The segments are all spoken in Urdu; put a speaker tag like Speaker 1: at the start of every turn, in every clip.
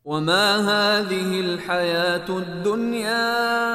Speaker 1: وما هذه الحياة الدنيا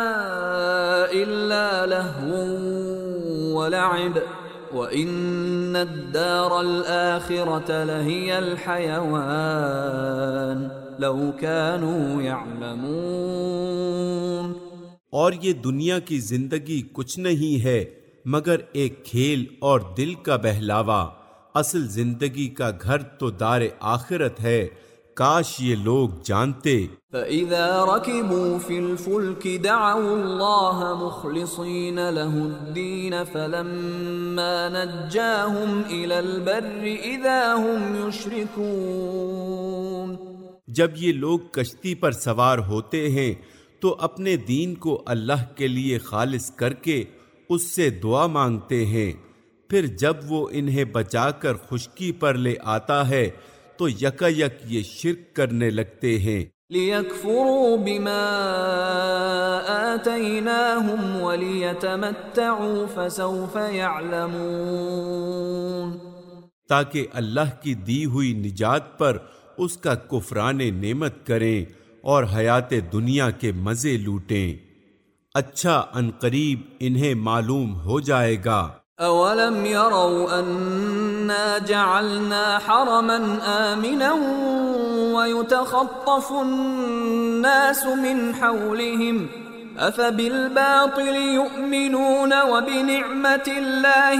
Speaker 1: إلا لهو ولعب وإن الدار الآخرة لهي الحيوان لو كانوا يعلمون۔
Speaker 2: اور یہ دنیا کی زندگی کچھ نہیں ہے مگر ایک کھیل اور دل کا بہلاوا، اصل زندگی کا گھر تو دار آخرت ہے، کاش یہ لوگ جانتے۔
Speaker 1: فَإِذَا رَكِبُوا فِي الْفُلْكِ دَعَوُا اللَّهَ مُخْلِصِينَ لَهُ الدِّينَ فَلَمَّا نَجَّاهُمْ إِلَى الْبَرِّ إِذَا هُمْ يُشْرِكُونَ۔
Speaker 2: جب یہ لوگ کشتی پر سوار ہوتے ہیں تو اپنے دین کو اللہ کے لیے خالص کر کے اس سے دعا مانگتے ہیں، پھر جب وہ انہیں بچا کر خشکی پر لے آتا ہے تو یکا یک یہ شرک کرنے لگتے ہیں۔
Speaker 1: لِيَكْفُرُوا بِمَا آتَيْنَاهُمْ وَلِيَتَمَتَّعُوا فَسَوْفَ يَعْلَمُونَ،
Speaker 2: تاکہ اللہ کی دی ہوئی نجات پر اس کا کفران نعمت کریں اور حیات دنیا کے مزے لوٹیں، اچھا عنقریب انہیں معلوم ہو جائے گا۔
Speaker 1: اولم يروا انا جعلنا حرما آمنا ويتخطف الناس من حولهم افبالباطل يؤمنون وبنعمة الله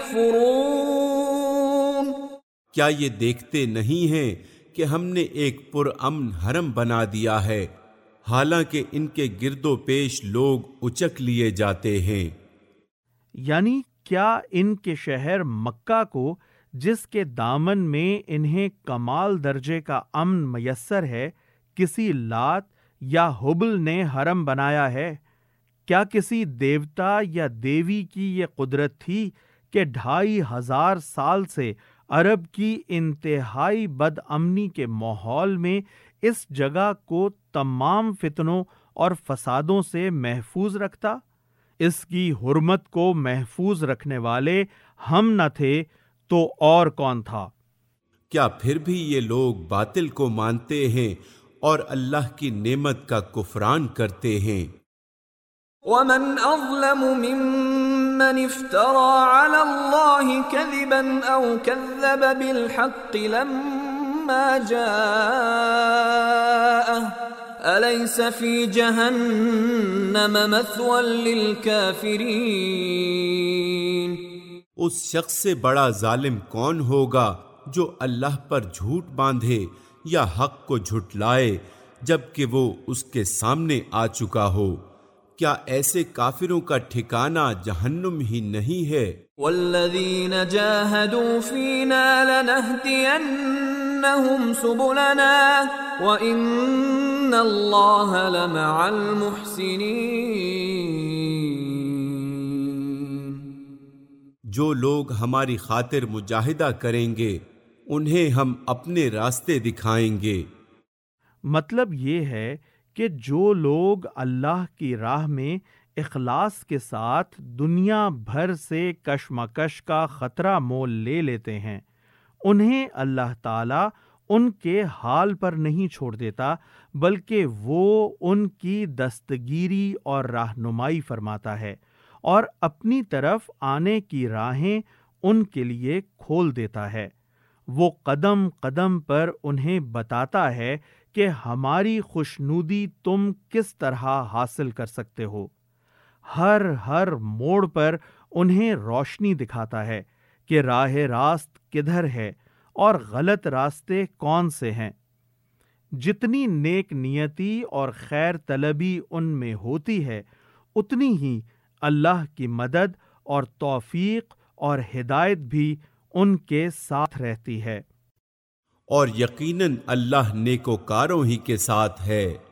Speaker 1: يكفرون۔
Speaker 2: کیا یہ دیکھتے نہیں ہیں کہ ہم نے ایک پرامن حرم بنا دیا ہے، حالانکہ ان کے گرد و پیش لوگ اچک لیے جاتے ہیں؟
Speaker 3: یعنی کیا ان کے شہر مکہ کو، جس کے دامن میں انہیں کمال درجے کا امن میسر ہے، کسی لات یا حبل نے حرم بنایا ہے؟ کیا کسی دیوتا یا دیوی کی یہ قدرت تھی کہ 2500 سال سے عرب کی انتہائی بد امنی کے ماحول میں اس جگہ کو تمام فتنوں اور فسادوں سے محفوظ رکھتا؟ اس کی حرمت کو محفوظ رکھنے والے ہم نہ تھے تو اور کون تھا؟
Speaker 2: کیا پھر بھی یہ لوگ باطل کو مانتے ہیں اور اللہ کی نعمت کا کفران کرتے ہیں؟
Speaker 1: ومن اظلم ممن افترى على الله كذبا او كذب بالحق لما جاءه أليس في جهنم مثوى للكافرين۔
Speaker 2: اس شخص سے بڑا ظالم کون ہوگا جو اللہ پر جھوٹ باندھے یا حق کو جھٹلائے جبکہ وہ اس کے سامنے آ چکا ہو؟ کیا ایسے کافروں کا ٹھکانہ جہنم ہی نہیں ہے؟
Speaker 1: والذین جاہدوا فینا لنہدینہم سبلنا وَإِنَّ اللَّهَ لَمَعَ الْمُحْسِنِينَ۔
Speaker 2: جو لوگ ہماری خاطر مجاہدہ کریں گے انہیں ہم اپنے راستے دکھائیں گے۔
Speaker 3: مطلب یہ ہے کہ جو لوگ اللہ کی راہ میں اخلاص کے ساتھ دنیا بھر سے کشمکش کا خطرہ مول لے لیتے ہیں، انہیں اللہ تعالیٰ ان کے حال پر نہیں چھوڑ دیتا، بلکہ وہ ان کی دستگیری اور رہنمائی فرماتا ہے اور اپنی طرف آنے کی راہیں ان کے لیے کھول دیتا ہے۔ وہ قدم قدم پر انہیں بتاتا ہے کہ ہماری خوشنودی تم کس طرح حاصل کر سکتے ہو۔ ہر موڑ پر انہیں روشنی دکھاتا ہے کہ راہ راست کدھر ہے اور غلط راستے کون سے ہیں۔ جتنی نیک نیتی اور خیر طلبی ان میں ہوتی ہے، اتنی ہی اللہ کی مدد اور توفیق اور ہدایت بھی ان کے ساتھ رہتی ہے۔
Speaker 2: اور یقیناً اللہ نیکوکاروں ہی کے ساتھ ہے۔